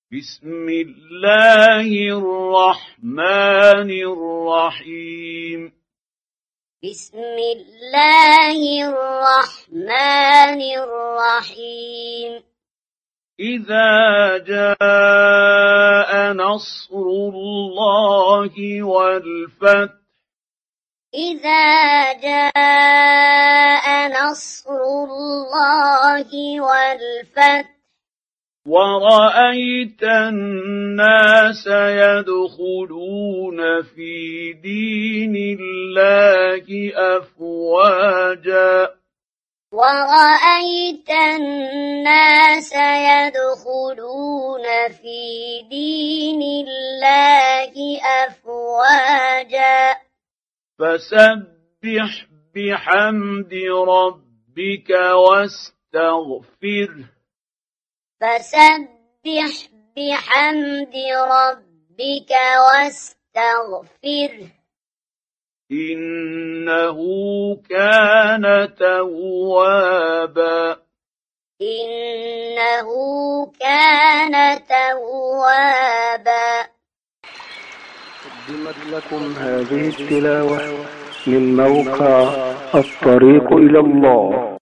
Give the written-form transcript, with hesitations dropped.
بسم الله الرحمن الرحيم بسم الله الرحمن الرحيم إذا جاء نصر الله والفتح إذا جاء نصر الله والفتح ورأيت الناس يدخلون في دين الله أفواجا ورأيت الناس يدخلون في دين الله أفواجا فسبح بحمد ربك واستغفره فسبح بحمد ربك واستغفره إنه كان توابا إنه كان توابا. قدمت لكم هذه التلاوة من موقع الطريق إلى الله.